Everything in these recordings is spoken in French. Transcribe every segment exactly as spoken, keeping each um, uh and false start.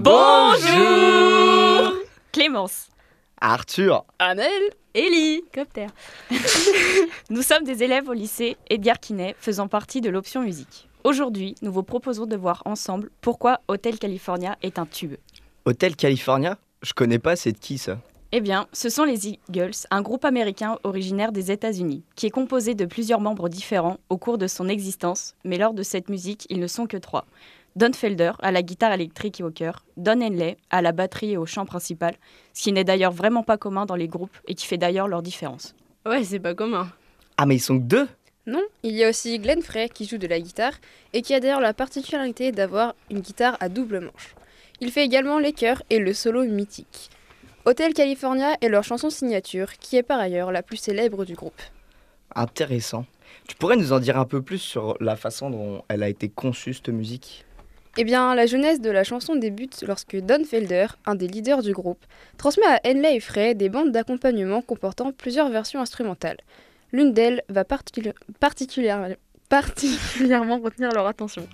Bonjour Clémence, Arthur, Annelle, Élie, Copter. Nous sommes des élèves au lycée Edgar Quinet, faisant partie de l'option musique. Aujourd'hui, nous vous proposons de voir ensemble pourquoi Hotel California est un tube. Hotel California? Je connais pas, c'est de qui ça? Eh bien, ce sont les Eagles, un groupe américain originaire des États-Unis, qui est composé de plusieurs membres différents au cours de son existence, mais lors de cette musique, ils ne sont que trois. Don Felder à la guitare électrique et au chœur, Don Henley à la batterie et au chant principal, ce qui n'est d'ailleurs vraiment pas commun dans les groupes et qui fait d'ailleurs leur différence. Ouais, c'est pas commun. Ah mais ils sont que deux? Non, il y a aussi Glenn Frey qui joue de la guitare et qui a d'ailleurs la particularité d'avoir une guitare à double manche. Il fait également les chœurs et le solo mythique. Hotel California est leur chanson signature, qui est par ailleurs la plus célèbre du groupe. Intéressant. Tu pourrais nous en dire un peu plus sur la façon dont elle a été conçue, cette musique? Eh bien, la jeunesse de la chanson débute lorsque Don Felder, un des leaders du groupe, transmet à Henley et Frey des bandes d'accompagnement comportant plusieurs versions instrumentales. L'une d'elles va particu- particulière- particulièrement retenir leur attention.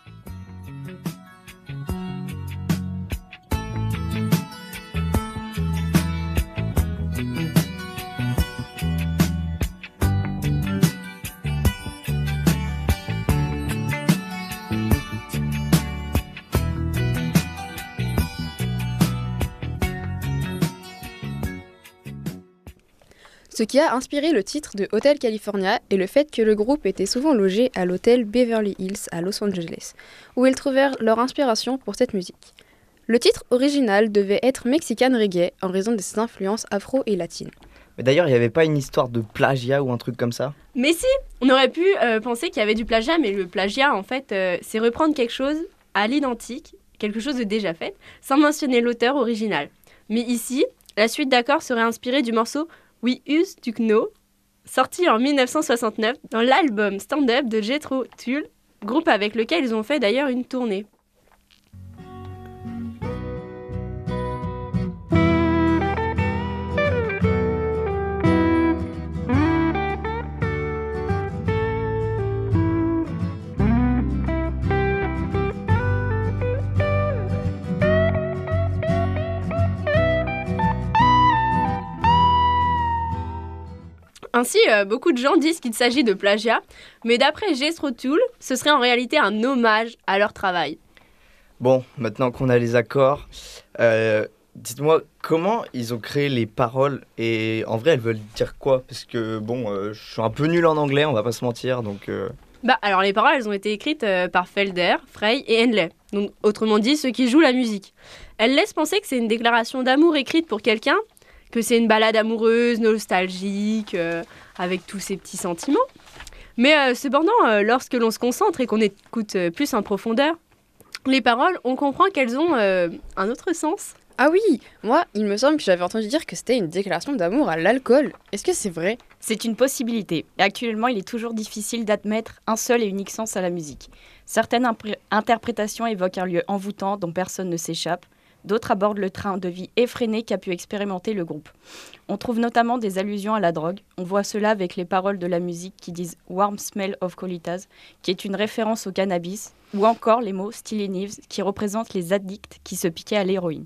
Ce qui a inspiré le titre de Hotel California est le fait que le groupe était souvent logé à l'hôtel Beverly Hills à Los Angeles, où ils trouvèrent leur inspiration pour cette musique. Le titre original devait être Mexican Reggae en raison de ses influences afro et latines. Mais d'ailleurs, il n'y avait pas une histoire de plagiat ou un truc comme ça? Mais si, on aurait pu euh, penser qu'il y avait du plagiat, mais le plagiat, en fait, euh, c'est reprendre quelque chose à l'identique, quelque chose de déjà fait, sans mentionner l'auteur original. Mais ici, la suite d'accords serait inspirée du morceau We Used to Know, sorti en dix-neuf cent soixante-neuf dans l'album Stand Up de Jethro Tull, groupe avec lequel ils ont fait d'ailleurs une tournée. Ainsi, euh, beaucoup de gens disent qu'il s'agit de plagiat, mais d'après Jethro Tull, ce serait en réalité un hommage à leur travail. Bon, maintenant qu'on a les accords, euh, dites-moi comment ils ont créé les paroles et en vrai elles veulent dire quoi? Parce que bon, euh, je suis un peu nul en anglais, on va pas se mentir, donc... Euh... Bah, alors les paroles, elles ont été écrites euh, par Felder, Frey et Henley, donc autrement dit ceux qui jouent la musique. Elles laissent penser que c'est une déclaration d'amour écrite pour quelqu'un, que c'est une balade amoureuse, nostalgique, euh, avec tous ces petits sentiments. Mais euh, cependant, euh, lorsque l'on se concentre et qu'on écoute euh, plus en profondeur, les paroles, on comprend qu'elles ont euh, un autre sens. Ah oui, moi, il me semble que j'avais entendu dire que c'était une déclaration d'amour à l'alcool. Est-ce que c'est vrai? C'est une possibilité. Et actuellement, il est toujours difficile d'admettre un seul et unique sens à la musique. Certaines impré- interprétations évoquent un lieu envoûtant dont personne ne s'échappe. D'autres abordent le train de vie effréné qu'a pu expérimenter le groupe. On trouve notamment des allusions à la drogue. On voit cela avec les paroles de la musique qui disent « Warm smell of colitas », qui est une référence au cannabis, ou encore les mots « still in Eves » qui représentent les addicts qui se piquaient à l'héroïne.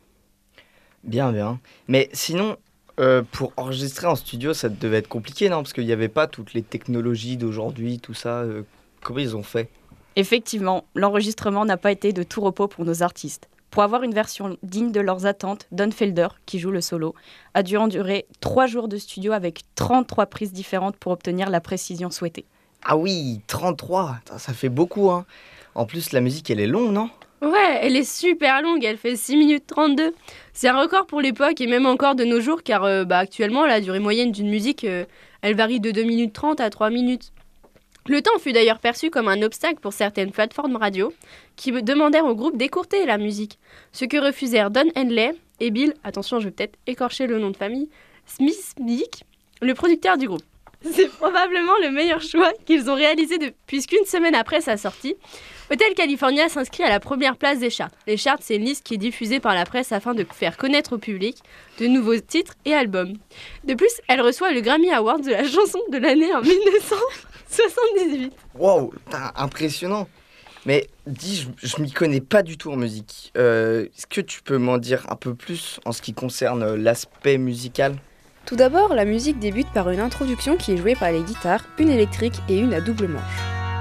Bien, bien. Mais sinon, euh, pour enregistrer en studio, ça devait être compliqué, non? Parce qu'il n'y avait pas toutes les technologies d'aujourd'hui, tout ça. Euh, comment ils ont fait? Effectivement, l'enregistrement n'a pas été de tout repos pour nos artistes. Pour avoir une version digne de leurs attentes, Don Felder, qui joue le solo, a dû endurer trois jours de studio avec trente-trois prises différentes pour obtenir la précision souhaitée. Ah oui, trente-trois, ça fait beaucoup, hein. En plus, la musique, elle est longue, non? Ouais, elle est super longue, elle fait six minutes trente-deux. C'est un record pour l'époque et même encore de nos jours, car euh, bah, actuellement, la durée moyenne d'une musique, euh, elle varie de deux minutes trente à trois minutes. Le temps fut d'ailleurs perçu comme un obstacle pour certaines plateformes radio qui demandèrent au groupe d'écourter la musique, ce que refusèrent Don Henley et Bill, attention je vais peut-être écorcher le nom de famille, Smith-Dick, le producteur du groupe. C'est probablement le meilleur choix qu'ils ont réalisé de... puisqu'une semaine après sa sortie, Hotel California s'inscrit à la première place des charts. Les charts, c'est une liste qui est diffusée par la presse afin de faire connaître au public de nouveaux titres et albums. De plus, elle reçoit le Grammy Award de la chanson de l'année en dix-neuf cent soixante-dix-huit. Wow, impressionnant. Mais dis, je, je m'y connais pas du tout en musique. Euh, est-ce que tu peux m'en dire un peu plus en ce qui concerne l'aspect musical ? Tout d'abord, la musique débute par une introduction qui est jouée par les guitares, une électrique et une à double manche.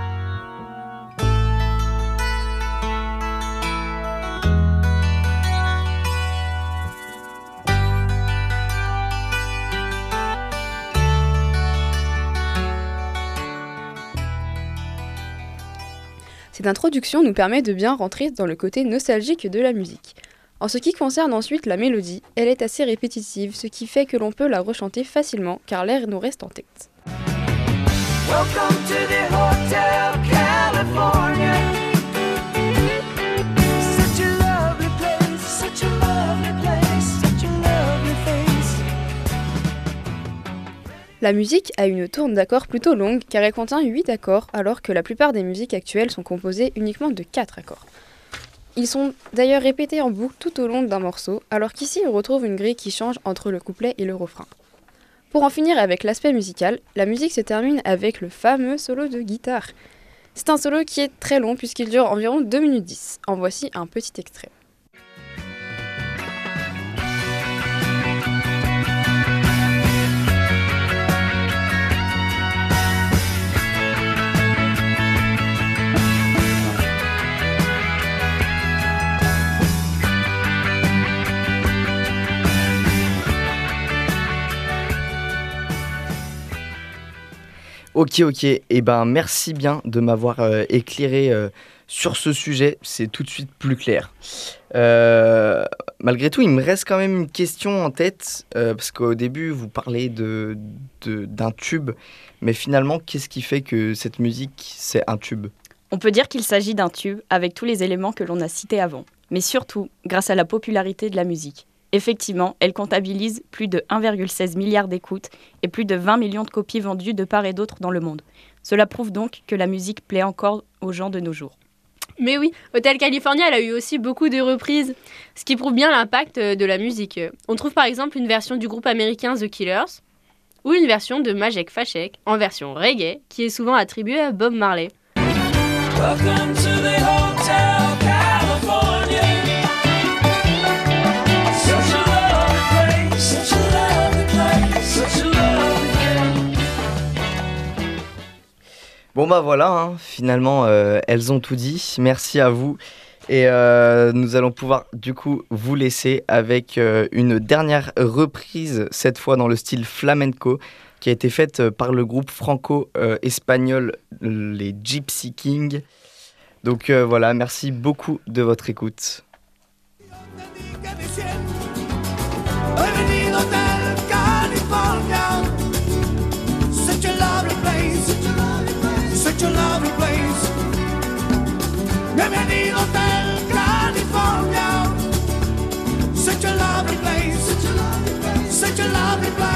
Cette introduction nous permet de bien rentrer dans le côté nostalgique de la musique. En ce qui concerne ensuite la mélodie, elle est assez répétitive, ce qui fait que l'on peut la rechanter facilement car l'air nous reste en tête. Welcome to the Hotel California. Such a lovely place, such a lovely place, such a lovely face. La musique a une tourne d'accords plutôt longue car elle contient huit accords alors que la plupart des musiques actuelles sont composées uniquement de quatre accords. Ils sont d'ailleurs répétés en boucle tout au long d'un morceau, alors qu'ici on retrouve une grille qui change entre le couplet et le refrain. Pour en finir avec l'aspect musical, la musique se termine avec le fameux solo de guitare. C'est un solo qui est très long puisqu'il dure environ deux minutes dix. En voici un petit extrait. Ok, ok. Et eh ben, merci bien de m'avoir euh, éclairé euh, sur ce sujet. C'est tout de suite plus clair. Euh, malgré tout, il me reste quand même une question en tête. Euh, parce qu'au début, vous parlez de, de, d'un tube. Mais finalement, qu'est-ce qui fait que cette musique, c'est un tube ? On peut dire qu'il s'agit d'un tube avec tous les éléments que l'on a cités avant. Mais surtout, grâce à la popularité de la musique. Effectivement, elle comptabilise plus de un virgule seize milliard d'écoutes et plus de vingt millions de copies vendues de part et d'autre dans le monde. Cela prouve donc que la musique plaît encore aux gens de nos jours. Mais oui, Hotel California, elle a eu aussi beaucoup de reprises, ce qui prouve bien l'impact de la musique. On trouve par exemple une version du groupe américain The Killers ou une version de Majek Fashek en version reggae qui est souvent attribuée à Bob Marley. Welcome to the Hotel California. Such a lovely place, such a lovely place, such a lovely place. Bon bah voilà, hein, finalement euh, elles ont tout dit, merci à vous et euh, nous allons pouvoir du coup vous laisser avec euh, une dernière reprise, cette fois dans le style flamenco, qui a été faite par le groupe franco-espagnol euh, les Gypsy Kings. Donc euh, voilà, merci beaucoup de votre écoute. Such a lovely place. Bienvenido Hotel California. Such a lovely place. Such a lovely place. Such a lovely place.